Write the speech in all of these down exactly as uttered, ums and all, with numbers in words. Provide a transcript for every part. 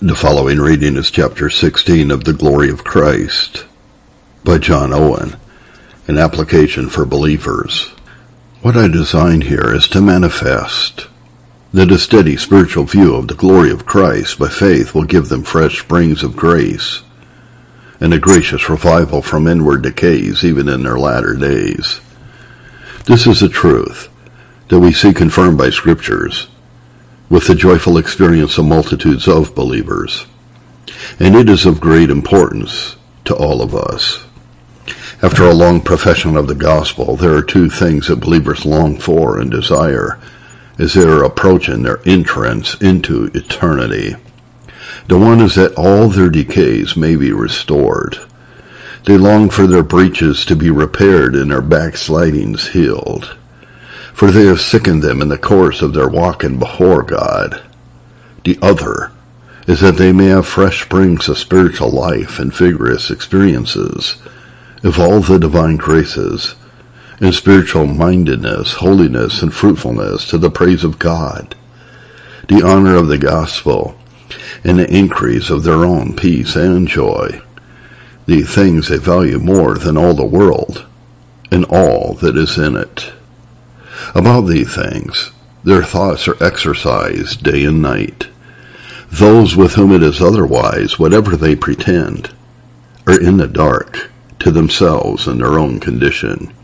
The following reading is chapter sixteen of The Glory of Christ by John Owen, an application for believers. What I design here is to manifest that a steady spiritual view of the glory of Christ by faith will give them fresh springs of grace and a gracious revival from inward decays even in their latter days. This is a truth that we see confirmed by Scriptures with the joyful experience of multitudes of believers, and it is of great importance to all of us. After a long profession of the gospel, there are two things that believers long for and desire as they are approaching their entrance into eternity. The one is that all their decays may be restored. They long for their breaches to be repaired and their backslidings healed, for they have sickened them in the course of their walking before God. The other is that they may have fresh springs of spiritual life and vigorous experiences of all the divine graces and spiritual mindedness, holiness, and fruitfulness to the praise of God, the honor of the gospel, and the increase of their own peace and joy, the things they value more than all the world and all that is in it. About these things, their thoughts are exercised day and night. Those with whom it is otherwise, whatever they pretend, are in the dark to themselves and their own condition.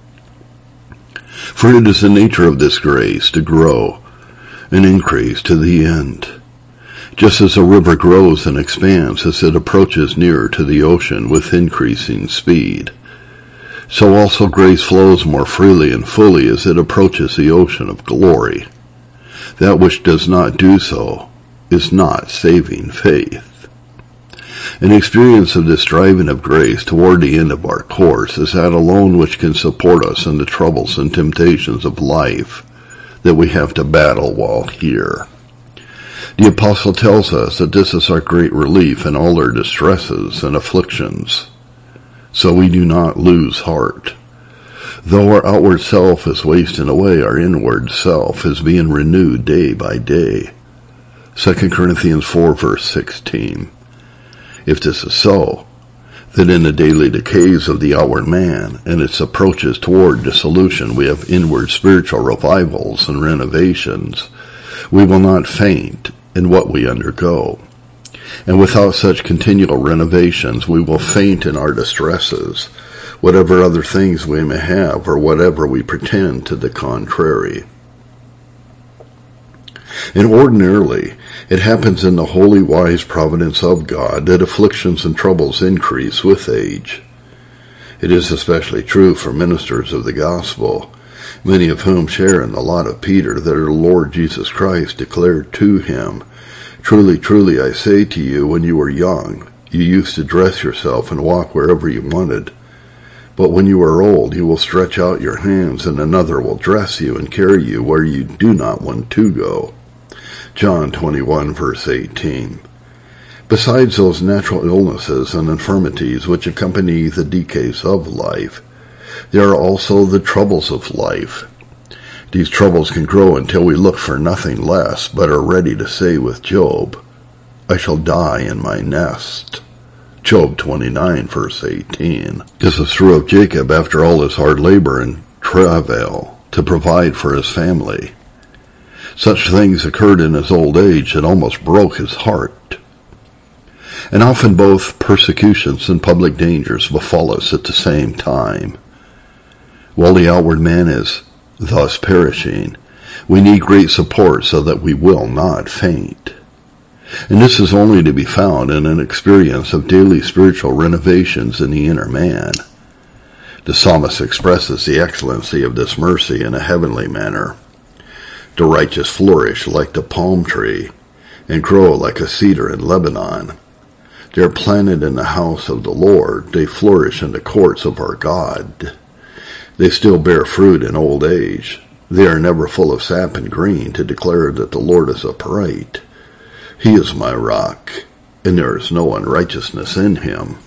For it is the nature of this grace to grow and increase to the end, just as a river grows and expands as it approaches nearer to the ocean with increasing speed. So also grace flows more freely and fully as it approaches the ocean of glory. That which does not do so is not saving faith. An experience of this driving of grace toward the end of our course is that alone which can support us in the troubles and temptations of life that we have to battle while here. The apostle tells us that this is our great relief in all our distresses and afflictions, so we do not lose heart. Though our outward self is wasting away, our inward self is being renewed day by day. Second Corinthians four verse sixteen. If this is so, then in the daily decays of the outward man and its approaches toward dissolution we have inward spiritual revivals and renovations. We will not faint in what we undergo. And without such continual renovations, we will faint in our distresses, whatever other things we may have, or whatever we pretend to the contrary. And ordinarily, it happens in the holy wise providence of God that afflictions and troubles increase with age. It is especially true for ministers of the gospel, many of whom share in the lot of Peter, that our Lord Jesus Christ declared to him, "Truly, truly, I say to you, when you were young, you used to dress yourself and walk wherever you wanted. But when you are old, you will stretch out your hands, and another will dress you and carry you where you do not want to go." John twenty-one, verse eighteen. Besides those natural illnesses and infirmities which accompany the decays of life, there are also the troubles of life. These troubles can grow until we look for nothing less, but are ready to say with Job, "I shall die in my nest." Job twenty-nine, verse eighteen. This is true of Jacob after all his hard labor and travail to provide for his family. Such things occurred in his old age that almost broke his heart. And often both persecutions and public dangers befall us at the same time. While the outward man is thus perishing, we need great support so that we will not faint. And this is only to be found in an experience of daily spiritual renovations in the inner man. The psalmist expresses the excellency of this mercy in a heavenly manner. The righteous flourish like the palm tree and grow like a cedar in Lebanon. They are planted in the house of the Lord. They flourish in the courts of our God. They still bear fruit in old age. They are never full of sap and green to declare that the Lord is upright. He is my rock, and there is no unrighteousness in him.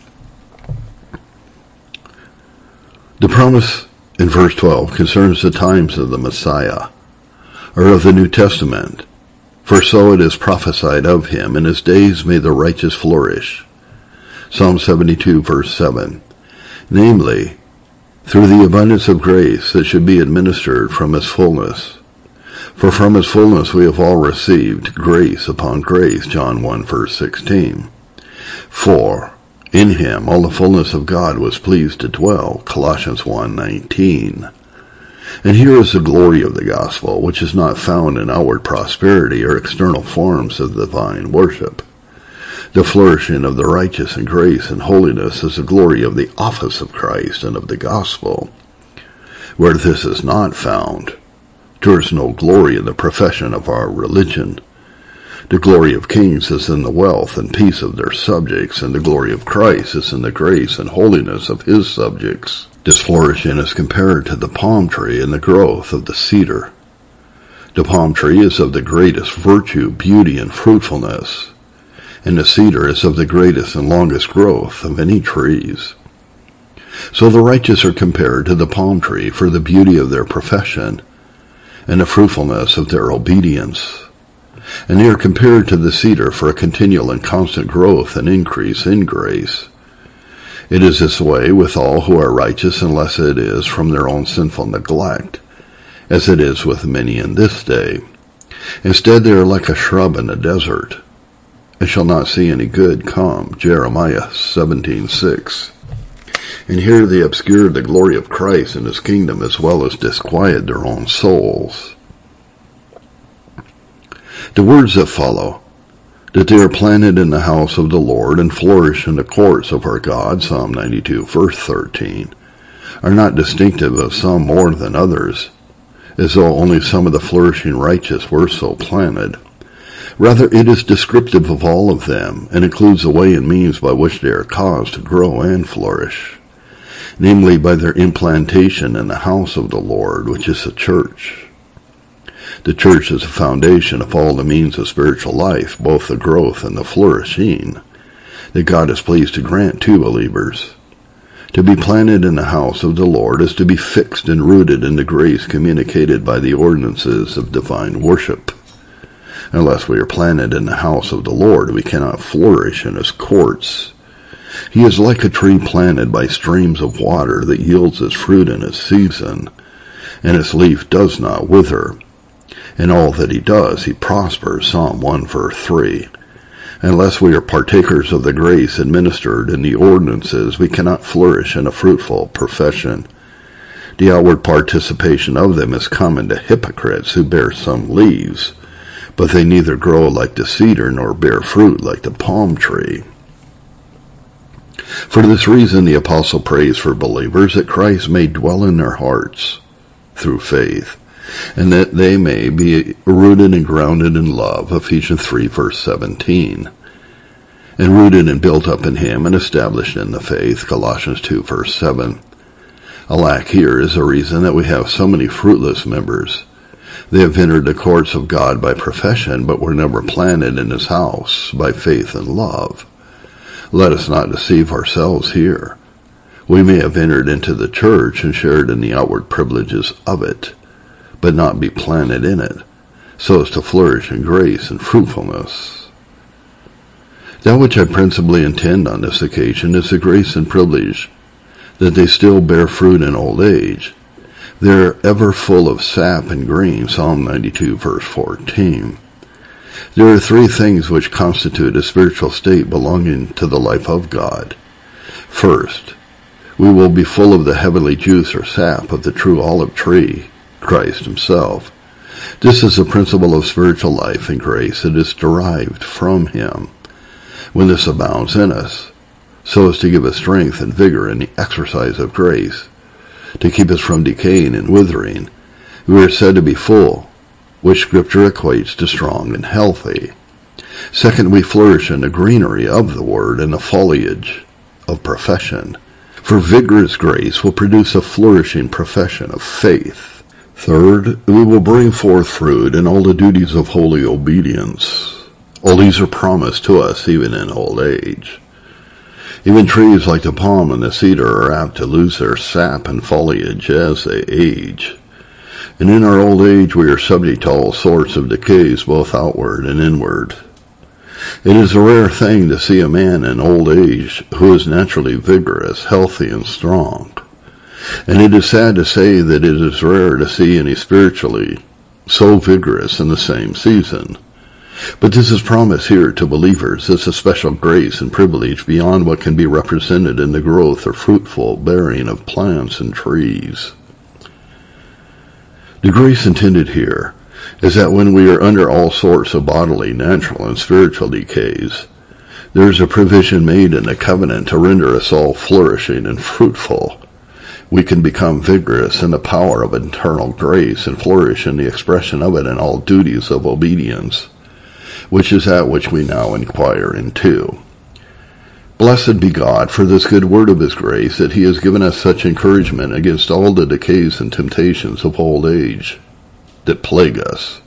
The promise in verse twelve concerns the times of the Messiah, or of the New Testament, For so it is prophesied of him, in his days may the righteous flourish. Psalm seventy-two, verse seven. Namely, through the abundance of grace that should be administered from his fullness. For from his fullness we have all received grace upon grace, John one, verse sixteen. For in him all the fullness of God was pleased to dwell, Colossians one, nineteen. And here is the glory of the gospel, which is not found in outward prosperity or external forms of divine worship. The flourishing of the righteous in grace and holiness is the glory of the office of Christ and of the gospel. Where this is not found, there is no glory in the profession of our religion. The glory of kings is in the wealth and peace of their subjects, and the glory of Christ is in the grace and holiness of his subjects. This flourishing is compared to the palm tree and the growth of the cedar. The palm tree is of the greatest virtue, beauty, and fruitfulness, and the cedar is of the greatest and longest growth of any trees. So the righteous are compared to the palm tree for the beauty of their profession and the fruitfulness of their obedience. And they are compared to the cedar for a continual and constant growth and increase in grace. It is this way with all who are righteous, unless it is from their own sinful neglect, as it is with many in this day. Instead, they are like a shrub in the desert, and shall not see any good come, Jeremiah seventeen, six. And here they obscure the glory of Christ and his kingdom, as well as disquiet their own souls. The words that follow, that they are planted in the house of the Lord and flourish in the courts of our God, Psalm ninety-two, verse thirteen, are not distinctive of some more than others, as though only some of the flourishing righteous were so planted. Rather, it is descriptive of all of them, and includes the way and means by which they are caused to grow and flourish, namely by their implantation in the house of the Lord, which is the church. The church is the foundation of all the means of spiritual life, both the growth and the flourishing, that God is pleased to grant to believers. To be planted in the house of the Lord is to be fixed and rooted in the grace communicated by the ordinances of divine worship. Unless we are planted in the house of the Lord, we cannot flourish in his courts. He is like a tree planted by streams of water that yields its fruit in its season, and its leaf does not wither. In all that he does, he prospers, Psalm one, verse three. Unless we are partakers of the grace administered in the ordinances, we cannot flourish in a fruitful profession. The outward participation of them is common to hypocrites who bear some leaves, but they neither grow like the cedar nor bear fruit like the palm tree. For this reason, the apostle prays for believers that Christ may dwell in their hearts through faith, and that they may be rooted and grounded in love, Ephesians three, verse seventeen, and rooted and built up in him and established in the faith, Colossians two, verse seven. A lack here is the reason that we have so many fruitless members. They have entered the courts of God by profession, but were never planted in his house by faith and love. Let us not deceive ourselves here. We may have entered into the church and shared in the outward privileges of it, but not be planted in it, so as to flourish in grace and fruitfulness. That which I principally intend on this occasion is the grace and privilege that they still bear fruit in old age. They are ever full of sap and green, Psalm ninety-two, verse fourteen. There are three things which constitute a spiritual state belonging to the life of God. First, we will be full of the heavenly juice or sap of the true olive tree, Christ himself. This is the principle of spiritual life and grace that is derived from him. When this abounds in us, so as to give us strength and vigor in the exercise of grace, to keep us from decaying and withering, we are said to be full, which Scripture equates to strong and healthy. Second, we flourish in the greenery of the Word and the foliage of profession, for vigorous grace will produce a flourishing profession of faith. Third, we will bring forth fruit in all the duties of holy obedience. All these are promised to us even in old age. Even trees like the palm and the cedar are apt to lose their sap and foliage as they age. And in our old age we are subject to all sorts of decays, both outward and inward. It is a rare thing to see a man in old age who is naturally vigorous, healthy, and strong. And it is sad to say that it is rare to see any spiritually so vigorous in the same season. But this is promised here to believers as a special grace and privilege beyond what can be represented in the growth or fruitful bearing of plants and trees. The grace intended here is that when we are under all sorts of bodily, natural, and spiritual decays, there is a provision made in the covenant to render us all flourishing and fruitful. We can become vigorous in the power of eternal grace and flourish in the expression of it in all duties of obedience, which is that which we now inquire into. Blessed be God for this good word of his grace, that he has given us such encouragement against all the decays and temptations of old age that plague us.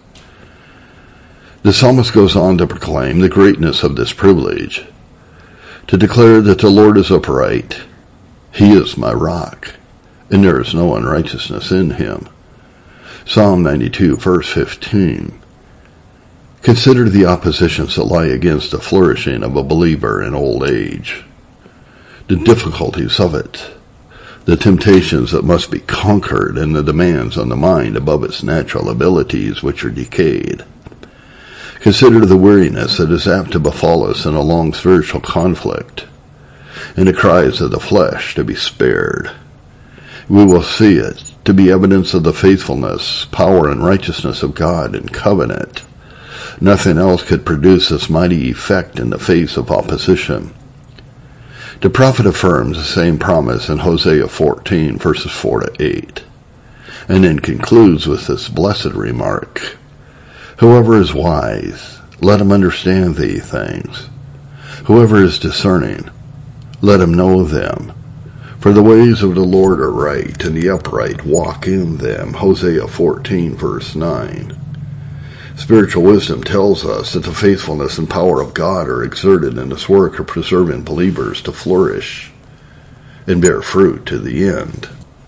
The psalmist goes on to proclaim the greatness of this privilege, to declare that the Lord is upright. He is my rock, and there is no unrighteousness in him. Psalm ninety-two, verse fifteen. Consider the oppositions that lie against the flourishing of a believer in old age, the difficulties of it, the temptations that must be conquered, and the demands on the mind above its natural abilities which are decayed. Consider the weariness that is apt to befall us in a long spiritual conflict, and the cries of the flesh to be spared. We will see it to be evidence of the faithfulness, power, and righteousness of God in covenant. Nothing else could produce this mighty effect in the face of opposition. The prophet affirms the same promise in Hosea fourteen, verses four to eight, and then concludes with this blessed remark, whoever is wise, let him understand these things. Whoever is discerning, let him know them. For the ways of the Lord are right, and the upright walk in them. Hosea fourteen, verse nine. Spiritual wisdom tells us that the faithfulness and power of God are exerted in this work of preserving believers to flourish and bear fruit to the end.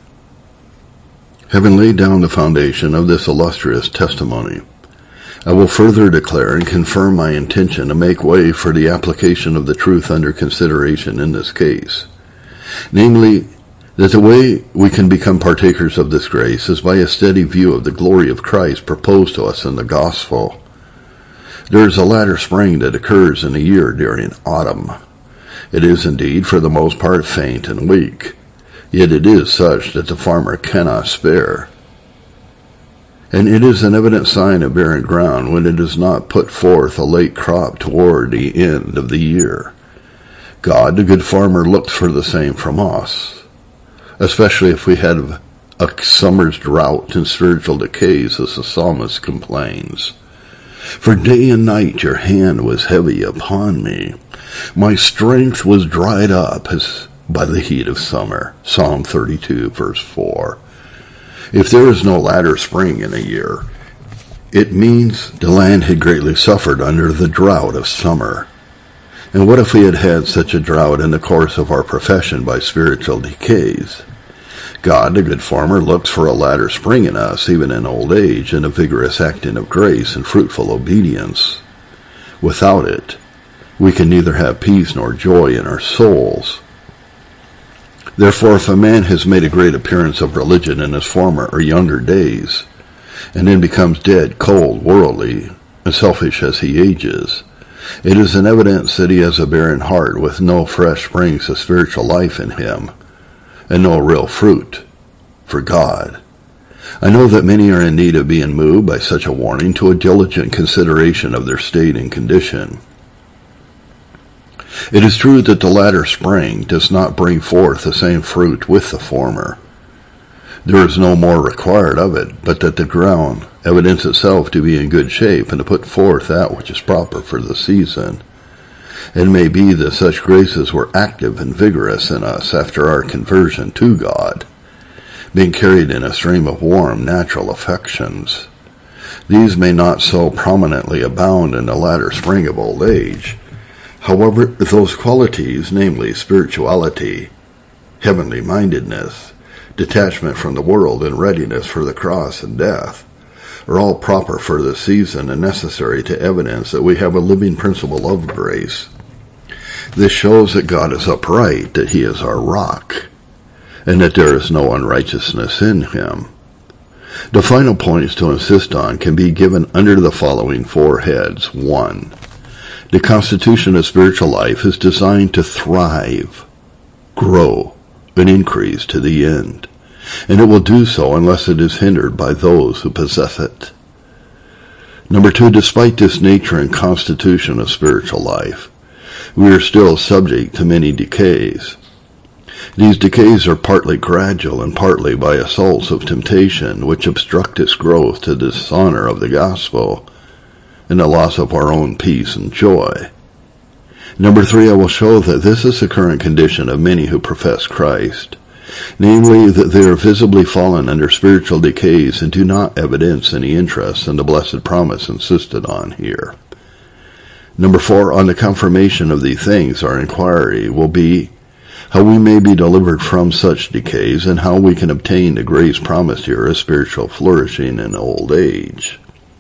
Having laid down the foundation of this illustrious testimony, I will further declare and confirm my intention to make way for the application of the truth under consideration in this case, namely, that the way we can become partakers of this grace is by a steady view of the glory of Christ proposed to us in the gospel. There is a latter spring that occurs in a year during autumn. It is indeed for the most part faint and weak, yet it is such that the farmer cannot spare. And it is an evident sign of barren ground when it does not put forth a late crop toward the end of the year. God, the good farmer, looks for the same from us, especially if we have a summer's drought and spiritual decays, as the psalmist complains. For day and night your hand was heavy upon me. My strength was dried up as by the heat of summer. Psalm thirty-two, verse four. If there is no latter spring in a year, it means the land had greatly suffered under the drought of summer. And what if we had had such a drought in the course of our profession by spiritual decays? God, the good farmer, looks for a latter spring in us, even in old age, and a vigorous acting of grace and fruitful obedience. Without it, we can neither have peace nor joy in our souls. Therefore, if a man has made a great appearance of religion in his former or younger days, and then becomes dead, cold, worldly, and selfish as he ages, it is an evidence that he has a barren heart with no fresh springs of spiritual life in him, and no real fruit for God. I know that many are in need of being moved by such a warning to a diligent consideration of their state and condition. It is true that the latter spring does not bring forth the same fruit with the former. There is no more required of it, but that the ground evidence itself to be in good shape and to put forth that which is proper for the season. It may be that such graces were active and vigorous in us after our conversion to God, being carried in a stream of warm, natural affections. These may not so prominently abound in the latter spring of old age. However, those qualities, namely spirituality, heavenly mindedness, detachment from the world, and readiness for the cross and death are all proper for this season and necessary to evidence that we have a living principle of grace. This shows that God is upright, that he is our rock, and that there is no unrighteousness in him. The final points to insist on can be given under the following four heads. One, the constitution of spiritual life is designed to thrive, grow, and increase to the end, and it will do so unless it is hindered by those who possess it. Number two, despite this nature and constitution of spiritual life, we are still subject to many decays. These decays are partly gradual and partly by assaults of temptation, which obstruct its growth to the dishonor of the gospel and the loss of our own peace and joy. Number three, I will show that this is the current condition of many who profess Christ, namely that they are visibly fallen under spiritual decays and do not evidence any interest in the blessed promise insisted on here. Number four, on the confirmation of these things, our inquiry will be how we may be delivered from such decays and how we can obtain the grace promised here as spiritual flourishing in old age.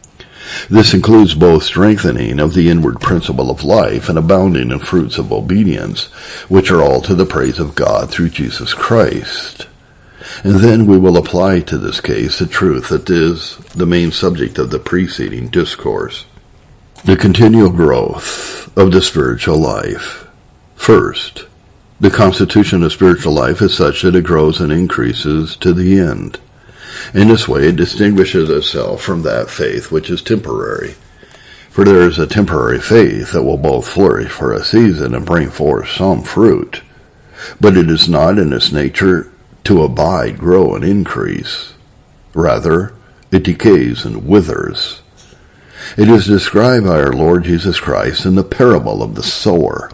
This includes both strengthening of the inward principle of life and abounding in fruits of obedience, which are all to the praise of God through Jesus Christ. And then we will apply to this case the truth that is the main subject of the preceding discourse. The continual growth of the spiritual life. First, the constitution of spiritual life is such that it grows and increases to the end. In this way, it distinguishes itself from that faith which is temporary. For there is a temporary faith that will both flourish for a season and bring forth some fruit, but it is not in its nature to abide, grow, and increase. Rather, it decays and withers. It is described by our Lord Jesus Christ in the parable of the sower.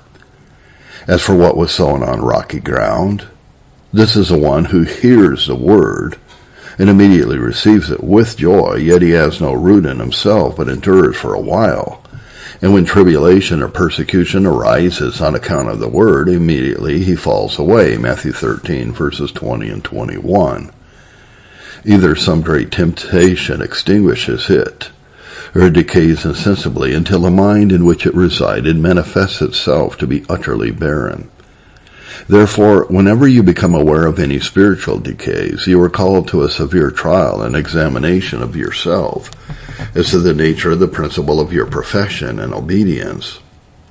As for what was sown on rocky ground, this is the one who hears the word and immediately receives it with joy, yet he has no root in himself, but endures for a while. And when tribulation or persecution arises on account of the word, immediately he falls away. Matthew thirteen, verses twenty and twenty-one. Either some great temptation extinguishes it, or it decays insensibly until the mind in which it resided manifests itself to be utterly barren. Therefore, whenever you become aware of any spiritual decays, you are called to a severe trial and examination of yourself as to the nature of the principle of your profession and obedience.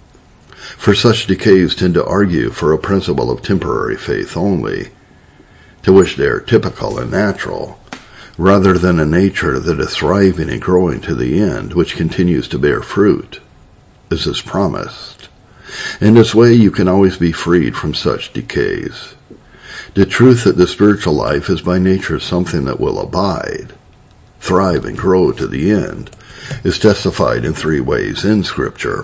For such decays tend to argue for a principle of temporary faith only, to which they are typical and natural, rather than a nature that is thriving and growing to the end, which continues to bear fruit, as is promised. In this way you can always be freed from such decays. The truth that the spiritual life is by nature something that will abide, thrive, and grow to the end is testified in three ways in Scripture.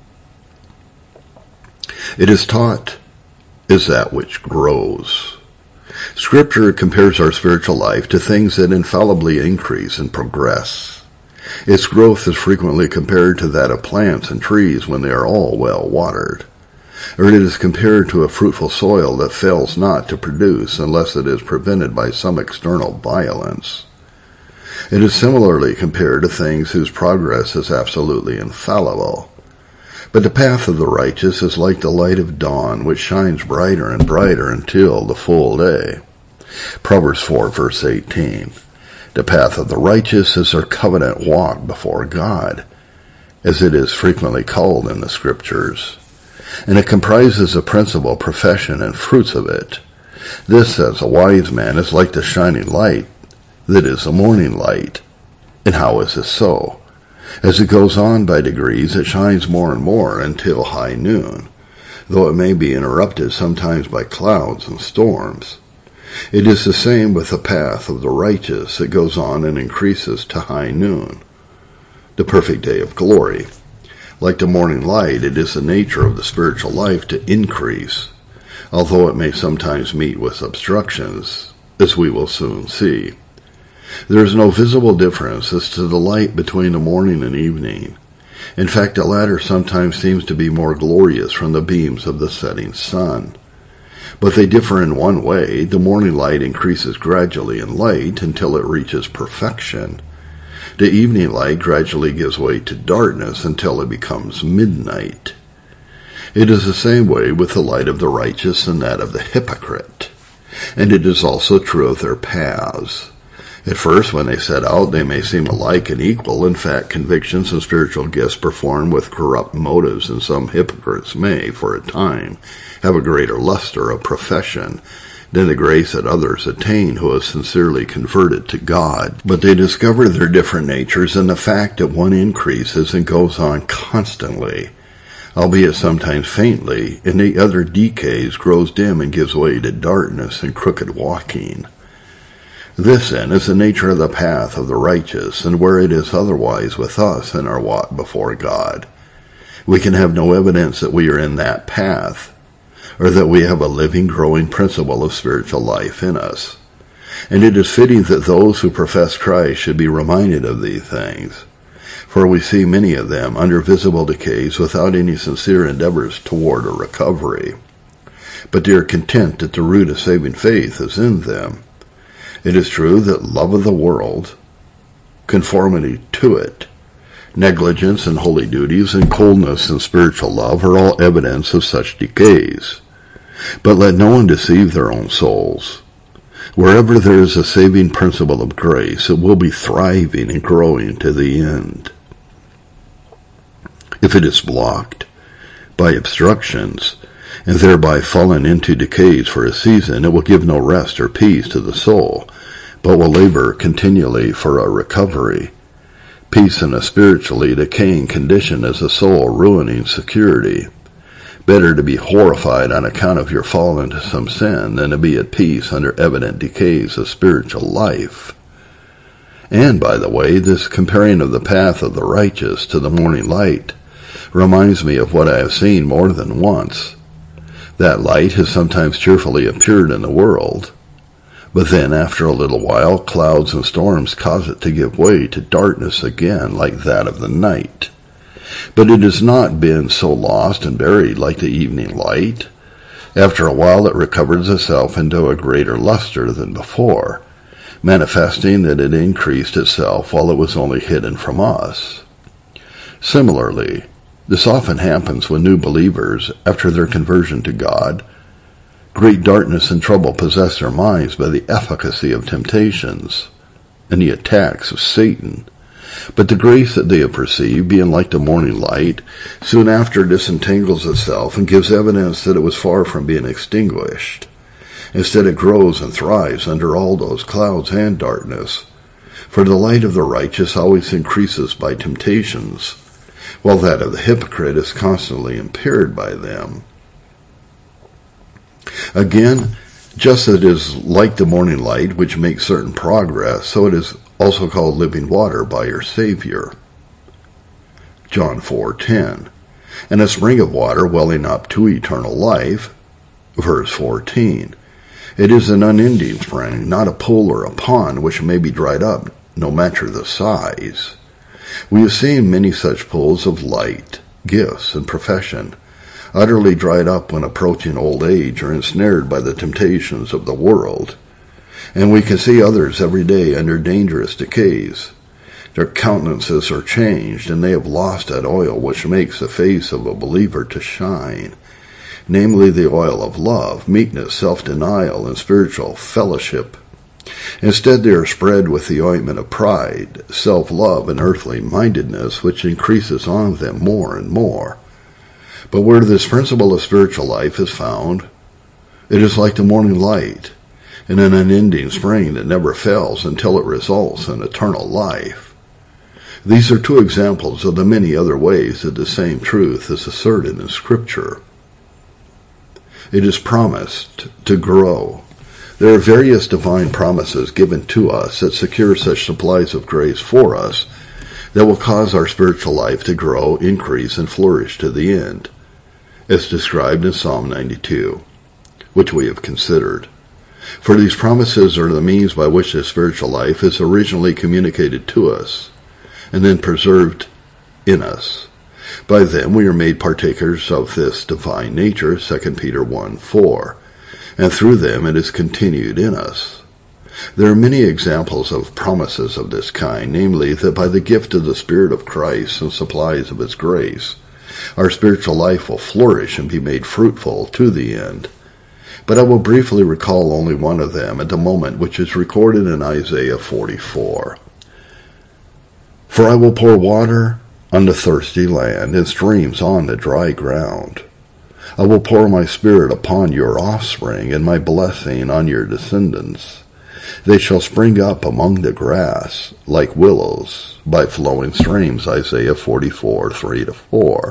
It is taught as that which grows. Scripture compares our spiritual life to things that infallibly increase and progress. Its growth is frequently compared to that of plants and trees when they are all well watered, or it is compared to a fruitful soil that fails not to produce unless it is prevented by some external violence. It is similarly compared to things whose progress is absolutely infallible. But the path of the righteous is like the light of dawn, which shines brighter and brighter until the full day. Proverbs four, verse eighteen. The path of the righteous is their covenant walk before God, as it is frequently called in the Scriptures, and it comprises the principal profession and fruits of it. This, says a wise man, is like the shining light that is the morning light. And how is this so? As it goes on by degrees, it shines more and more until high noon, though it may be interrupted sometimes by clouds and storms. It is the same with the path of the righteous. It goes on and increases to high noon, the perfect day of glory. Like the morning light, it is the nature of the spiritual life to increase, although it may sometimes meet with obstructions, as we will soon see. There is no visible difference as to the light between the morning and evening. In fact, the latter sometimes seems to be more glorious from the beams of the setting sun. But they differ in one way. The morning light increases gradually in light until it reaches perfection. The evening light gradually gives way to darkness until it becomes midnight. It is the same way with the light of the righteous and that of the hypocrite. And it is also true of their paths. At first, when they set out, they may seem alike and equal. In fact, convictions and spiritual gifts performed with corrupt motives, and some hypocrites may, for a time, have a greater luster of profession than the grace that others attain who have sincerely converted to God. But they discover their different natures in the fact that one increases and goes on constantly, albeit sometimes faintly, and the other decays, grows dim, and gives way to darkness and crooked walking. This, then, is the nature of the path of the righteous, and where it is otherwise with us in our walk before God. We can have no evidence that we are in that path, or that we have a living, growing principle of spiritual life in us. And it is fitting that those who profess Christ should be reminded of these things, for we see many of them under visible decays without any sincere endeavors toward a recovery. But they are content that the root of saving faith is in them. It is true that love of the world, conformity to it, negligence in holy duties, and coldness in spiritual love are all evidence of such decays. But let no one deceive their own souls. Wherever there is a saving principle of grace, it will be thriving and growing to the end. If it is blocked by obstructions, and thereby fallen into decays for a season, it will give no rest or peace to the soul, but will labor continually for a recovery. Peace in a spiritually decaying condition is a soul-ruining security. Better to be horrified on account of your fall into some sin than to be at peace under evident decays of spiritual life. And, by the way, this comparing of the path of the righteous to the morning light reminds me of what I have seen more than once. That light has sometimes cheerfully appeared in the world, but then, after a little while, clouds and storms cause it to give way to darkness again, like that of the night. But it has not been so lost and buried like the evening light. After a while, it recovers itself into a greater luster than before, manifesting that it increased itself while it was only hidden from us. Similarly, this often happens when new believers, after their conversion to God, great darkness and trouble possess their minds by the efficacy of temptations and the attacks of Satan. But the grace that they have perceived, being like the morning light, soon after disentangles itself and gives evidence that it was far from being extinguished. Instead, it grows and thrives under all those clouds and darkness, for the light of the righteous always increases by temptations, while that of the hypocrite is constantly impaired by them. Again, just as it is like the morning light, which makes certain progress, so it is also called living water by your Savior. John four ten. And a spring of water welling up to eternal life. Verse fourteen. It is an unending spring, not a pool or a pond which may be dried up, no matter the size. We have seen many such pools of light, gifts, and profession, utterly dried up when approaching old age or ensnared by the temptations of the world. And we can see others every day under dangerous decays. Their countenances are changed, and they have lost that oil which makes the face of a believer to shine, namely the oil of love, meekness, self-denial, and spiritual fellowship. Instead, they are spread with the ointment of pride, self-love, and earthly mindedness, which increases on them more and more. But where this principle of spiritual life is found, it is like the morning light, in an unending spring that never fails until it results in eternal life. These are two examples of the many other ways that the same truth is asserted in Scripture. It is promised to grow. There are various divine promises given to us that secure such supplies of grace for us that will cause our spiritual life to grow, increase, and flourish to the end, as described in Psalm ninety-two, which we have considered. For these promises are the means by which the spiritual life is originally communicated to us, and then preserved in us. By them we are made partakers of this divine nature, Second Peter one four. and through them it is continued in us. There are many examples of promises of this kind, namely that by the gift of the Spirit of Christ and supplies of His grace, our spiritual life will flourish and be made fruitful to the end. But I will briefly recall only one of them at the moment, which is recorded in Isaiah forty-four. For I will pour water on the thirsty land, and streams on the dry ground. I will pour my Spirit upon your offspring, and my blessing on your descendants. They shall spring up among the grass, like willows, by flowing streams, Isaiah forty-four, three to four.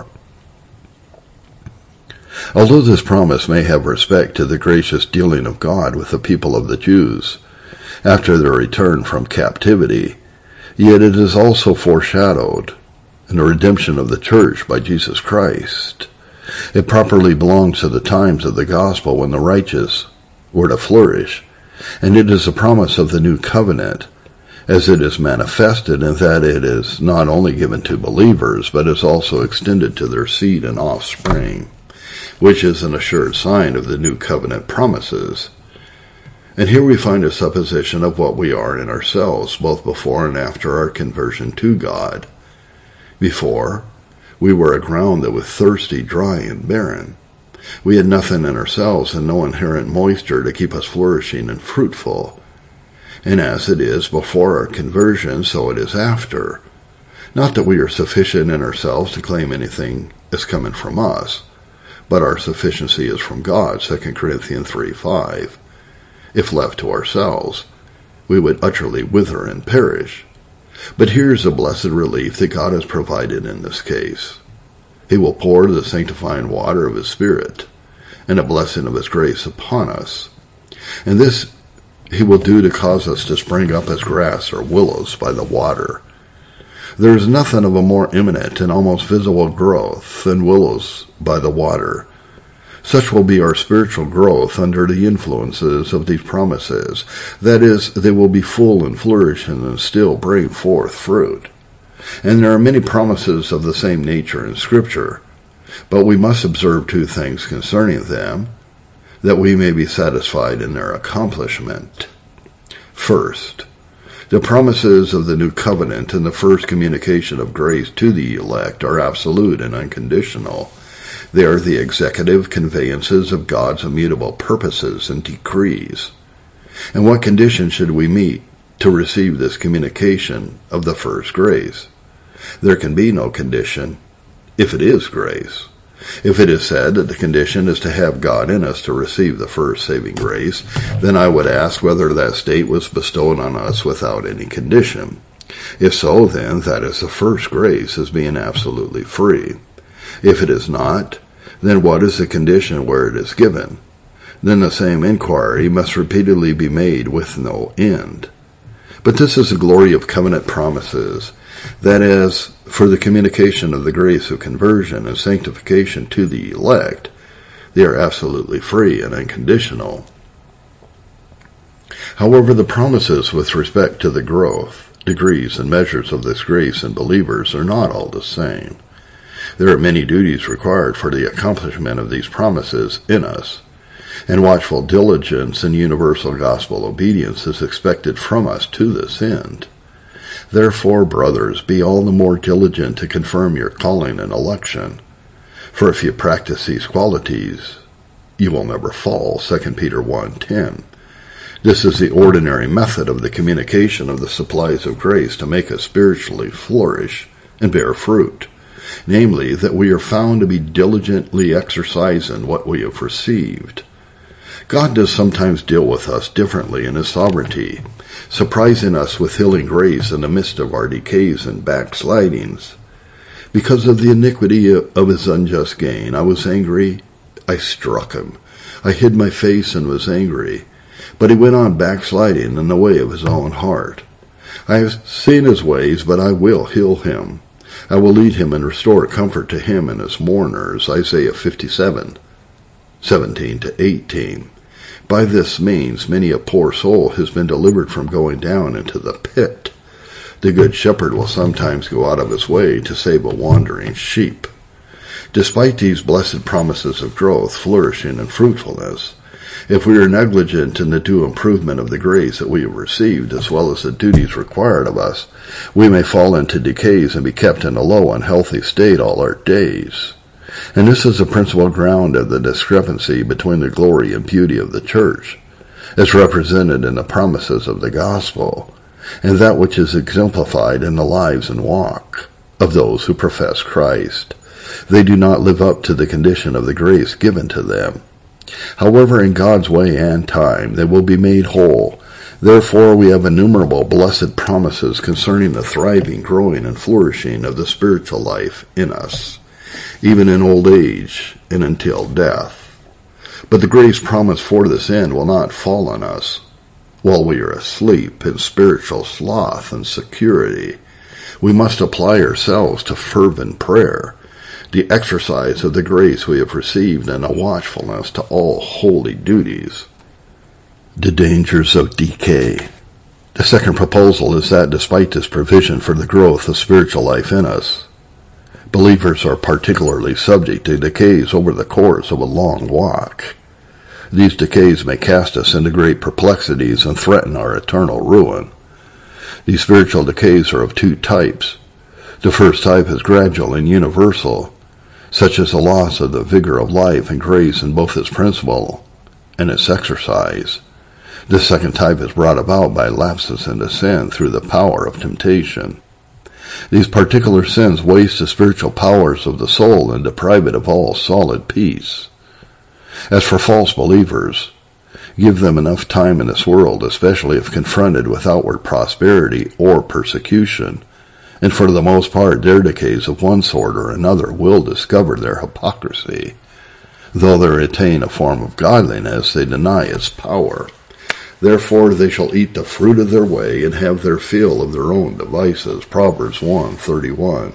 Although this promise may have respect to the gracious dealing of God with the people of the Jews after their return from captivity, yet it is also foreshadowed in the redemption of the church by Jesus Christ. It properly belongs to the times of the gospel when the righteous were to flourish, and it is a promise of the new covenant, as it is manifested in that it is not only given to believers, but is also extended to their seed and offspring, which is an assured sign of the new covenant promises. And here we find a supposition of what we are in ourselves, both before and after our conversion to God. Before, we were a ground that was thirsty, dry, and barren. We had nothing in ourselves and no inherent moisture to keep us flourishing and fruitful. And as it is before our conversion, so it is after. Not that we are sufficient in ourselves to claim anything as coming from us, but our sufficiency is from God, Second Corinthians three five. If left to ourselves, we would utterly wither and perish. But here's a blessed relief that God has provided in this case. He will pour the sanctifying water of His Spirit and a blessing of His grace upon us. And this He will do to cause us to spring up as grass or willows by the water. There is nothing of a more imminent and almost visible growth than willows by the water. Such will be our spiritual growth under the influences of these promises. That is, they will be full and flourishing and still bring forth fruit. And there are many promises of the same nature in Scripture, but we must observe two things concerning them, that we may be satisfied in their accomplishment. First, the promises of the new covenant and the first communication of grace to the elect are absolute and unconditional. They are the executive conveyances of God's immutable purposes and decrees. And what condition should we meet to receive this communication of the first grace? There can be no condition if it is grace. If it is said that the condition is to have God in us to receive the first saving grace, then I would ask whether that state was bestowed on us without any condition. If so, then that is the first grace as being absolutely free. If it is not, then what is the condition where it is given? Then the same inquiry must repeatedly be made with no end. But this is the glory of covenant promises, that is, for the communication of the grace of conversion and sanctification to the elect, they are absolutely free and unconditional. However, the promises with respect to the growth, degrees, and measures of this grace in believers are not all the same. There are many duties required for the accomplishment of these promises in us, and watchful diligence and universal gospel obedience is expected from us to this end. Therefore, brothers, be all the more diligent to confirm your calling and election. For if you practice these qualities, you will never fall, Second Peter one ten. This is the ordinary method of the communication of the supplies of grace to make us spiritually flourish and bear fruit, namely, that we are found to be diligently exercising what we have received. God does sometimes deal with us differently in His sovereignty, surprising us with healing grace in the midst of our decays and backslidings. Because of the iniquity of His unjust gain, I was angry, I struck him. I hid my face and was angry. But he went on backsliding in the way of his own heart. I have seen his ways, but I will heal him. I will lead him and restore comfort to him and his mourners, Isaiah fifty-seven, seventeen to eighteen. By this means many a poor soul has been delivered from going down into the pit. The good shepherd will sometimes go out of his way to save a wandering sheep. Despite these blessed promises of growth, flourishing, and fruitfulness, If we are negligent in the due improvement of the grace that we have received, as well as the duties required of us, we may fall into decays and be kept in a low, unhealthy state all our days. And this is the principal ground of the discrepancy between the glory and beauty of the church, as represented in the promises of the gospel, and that which is exemplified in the lives and walk of those who profess Christ. They do not live up to the condition of the grace given to them. However, in God's way and time, they will be made whole. Therefore, we have innumerable blessed promises concerning the thriving, growing, and flourishing of the spiritual life in us, even in old age and until death. But the grace promised for this end will not fall on us while we are asleep in spiritual sloth and security. We must apply ourselves to fervent prayer, the exercise of the grace we have received, and a watchfulness to all holy duties. The dangers of decay. The second proposal is that despite this provision for the growth of spiritual life in us, believers are particularly subject to decays over the course of a long walk. These decays may cast us into great perplexities and threaten our eternal ruin. These spiritual decays are of two types. The first type is gradual and universal, such as the loss of the vigor of life and grace in both its principle and its exercise. The second type is brought about by lapses into sin through the power of temptation. These particular sins waste the spiritual powers of the soul and deprive it of all solid peace. As for false believers, give them enough time in this world, especially if confronted with outward prosperity or persecution, and for the most part their decays of one sort or another will discover their hypocrisy. Though they attain a form of godliness, they deny its power. Therefore they shall eat the fruit of their way and have their fill of their own devices. Proverbs one thirty-one.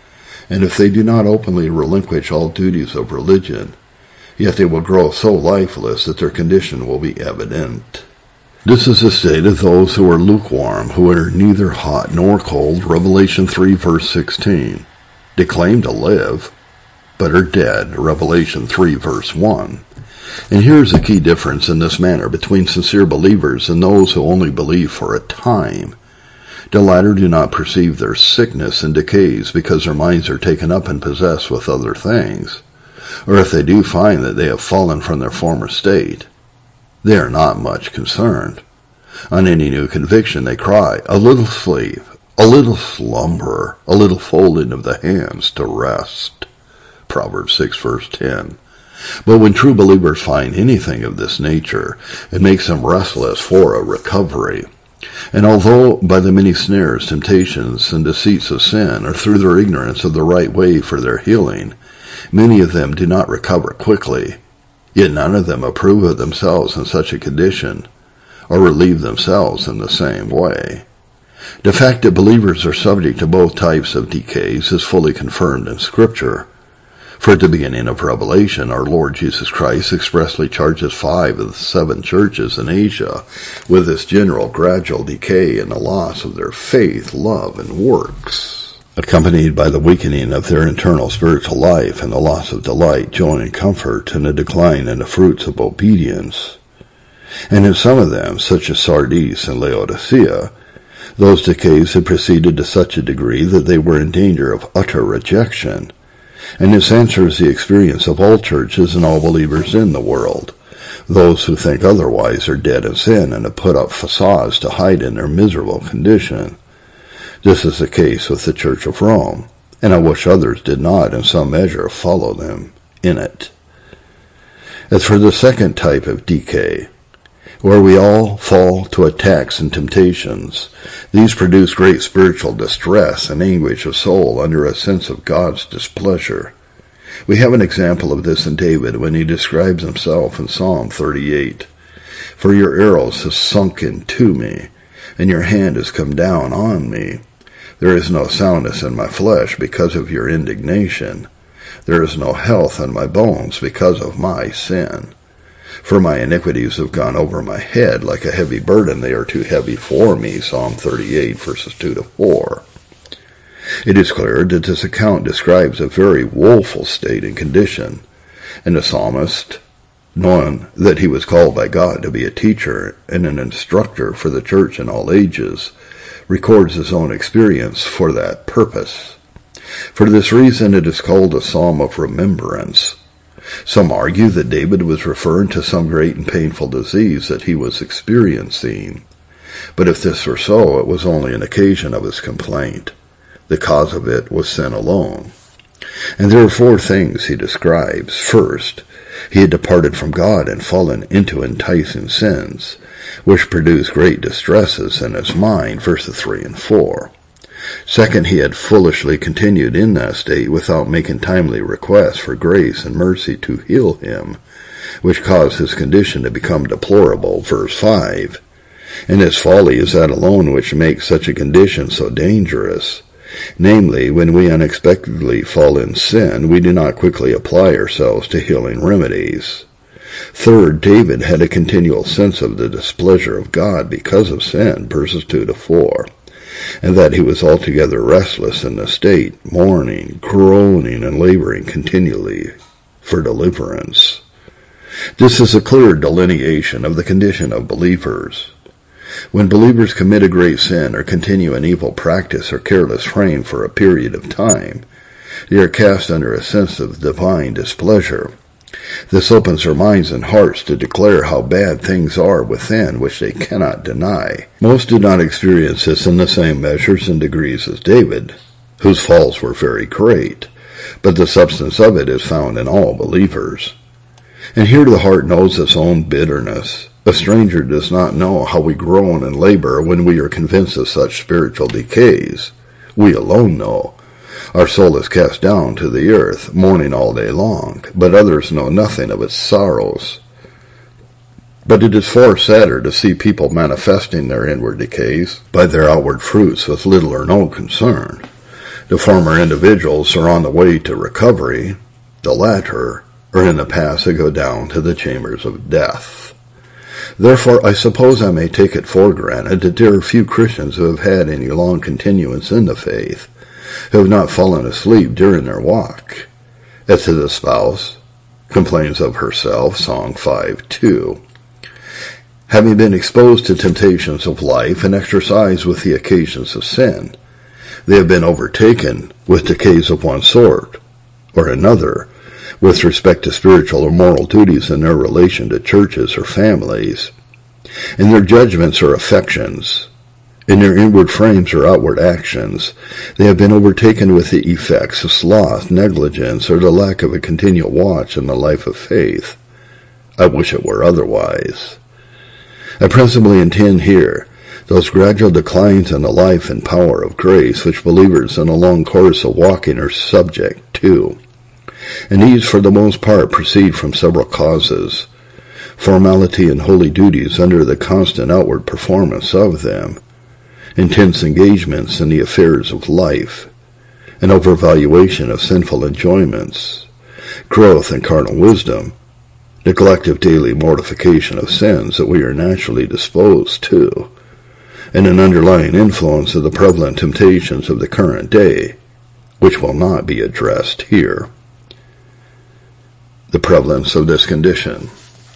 And if they do not openly relinquish all duties of religion, yet they will grow so lifeless that their condition will be evident. This is the state of those who are lukewarm, who are neither hot nor cold. Revelation three verse sixteen. They claim to live, but are dead. Revelation three verse one. And here is the key difference in this manner between sincere believers and those who only believe for a time. The latter do not perceive their sickness and decays because their minds are taken up and possessed with other things, or if they do find that they have fallen from their former state, they are not much concerned. On any new conviction they cry, a little sleep, a little slumber, a little folding of the hands to rest. Proverbs six verse ten. But when true believers find anything of this nature, it makes them restless for a recovery. And although by the many snares, temptations, and deceits of sin, or through their ignorance of the right way for their healing, many of them do not recover quickly, yet none of them approve of themselves in such a condition, or relieve themselves in the same way. The fact that believers are subject to both types of decays is fully confirmed in Scripture. For at the beginning of Revelation, our Lord Jesus Christ expressly charges five of the seven churches in Asia with this general gradual decay and the loss of their faith, love, and works, accompanied by the weakening of their internal spiritual life and the loss of delight, joy, and comfort, and a decline in the fruits of obedience. And in some of them, such as Sardis and Laodicea, those decays had proceeded to such a degree that they were in danger of utter rejection. And this answers the experience of all churches and all believers in the world. Those who think otherwise are dead in sin and have put up facades to hide in their miserable condition. This is the case with the Church of Rome, and I wish others did not in some measure follow them in it. As for the second type of decay, where we all fall to attacks and temptations, these produce great spiritual distress and anguish of soul under a sense of God's displeasure. We have an example of this in David when he describes himself in Psalm thirty-eight. For your arrows have sunk into me, and your hand has come down on me. There is no soundness in my flesh because of your indignation. There is no health in my bones because of my sin. For my iniquities have gone over my head like a heavy burden. They are too heavy for me. Psalm thirty-eight, verses two to four. It is clear that this account describes a very woeful state and condition, and the psalmist knowing that he was called by God to be a teacher and an instructor for the church in all ages, records his own experience for that purpose. For this reason it is called a psalm of remembrance. Some argue that David was referring to some great and painful disease that he was experiencing. But if this were so, it was only an occasion of his complaint. The cause of it was sin alone. And there are four things he describes. First, he had departed from God and fallen into enticing sins, which produced great distresses in his mind, verses three and four. Second, he had foolishly continued in that state without making timely requests for grace and mercy to heal him, which caused his condition to become deplorable, verse five. And his folly is that alone which makes such a condition so dangerous. Namely, when we unexpectedly fall in sin, we do not quickly apply ourselves to healing remedies. Third, David had a continual sense of the displeasure of God because of sin, verses two to four, and that he was altogether restless in the state, mourning, groaning, and laboring continually for deliverance. This is a clear delineation of the condition of believers. When believers commit a great sin or continue an evil practice or careless frame for a period of time, they are cast under a sense of divine displeasure. This opens their minds and hearts to declare how bad things are within, which they cannot deny. Most did not experience this in the same measures and degrees as David, whose falls were very great, but the substance of it is found in all believers. And here the heart knows its own bitterness. A stranger does not know how we groan and labor when we are convinced of such spiritual decays. We alone know. Our soul is cast down to the earth, mourning all day long, but others know nothing of its sorrows. But it is far sadder to see people manifesting their inward decays by their outward fruits with little or no concern. The former individuals are on the way to recovery, the latter are in the path to go down to the chambers of death. Therefore, I suppose I may take it for granted that there are few Christians who have had any long continuance in the faith, who have not fallen asleep during their walk. As to the spouse, complains of herself, Song five two. Having been exposed to temptations of life and exercised with the occasions of sin, they have been overtaken with decays of one sort or another, with respect to spiritual or moral duties in their relation to churches or families. In their judgments or affections, in their inward frames or outward actions, they have been overtaken with the effects of sloth, negligence, or the lack of a continual watch in the life of faith. I wish it were otherwise. I principally intend here those gradual declines in the life and power of grace which believers in a long course of walking are subject to. And these, for the most part, proceed from several causes: formality and holy duties under the constant outward performance of them, intense engagements in the affairs of life, an overvaluation of sinful enjoyments, growth in carnal wisdom, neglect of daily mortification of sins that we are naturally disposed to, and an underlying influence of the prevalent temptations of the current day, which will not be addressed here. The prevalence of this condition.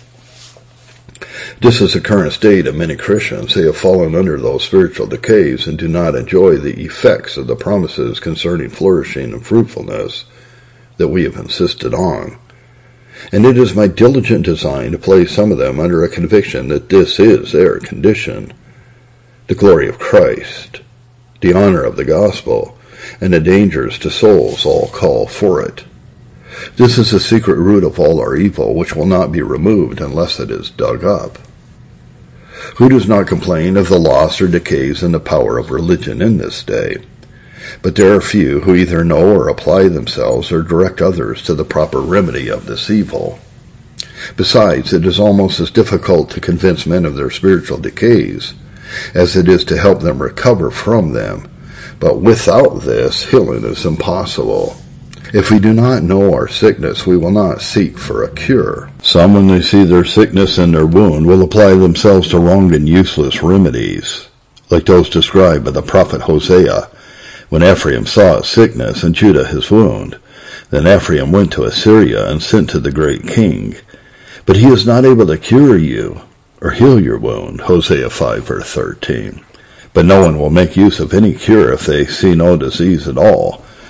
This is the current state of many Christians. They have fallen under those spiritual decays and do not enjoy the effects of the promises concerning flourishing and fruitfulness that we have insisted on. And it is my diligent design to place some of them under a conviction that this is their condition. The glory of Christ, the honor of the gospel, and the dangers to souls all call for it. This is the secret root of all our evil, which will not be removed unless it is dug up. Who does not complain of the loss or decays in the power of religion in this day? But there are few who either know or apply themselves or direct others to the proper remedy of this evil. Besides, it is almost as difficult to convince men of their spiritual decays as it is to help them recover from them. But without this, healing is impossible. If we do not know our sickness, we will not seek for a cure. Some, when they see their sickness and their wound, will apply themselves to wrong and useless remedies, like those described by the prophet Hosea, when Ephraim saw his sickness and Judah his wound. Then Ephraim went to Assyria and sent to the great king. But he is not able to cure you or heal your wound, Hosea five, verse thirteen. But no one will make use of any cure if they see no disease at all,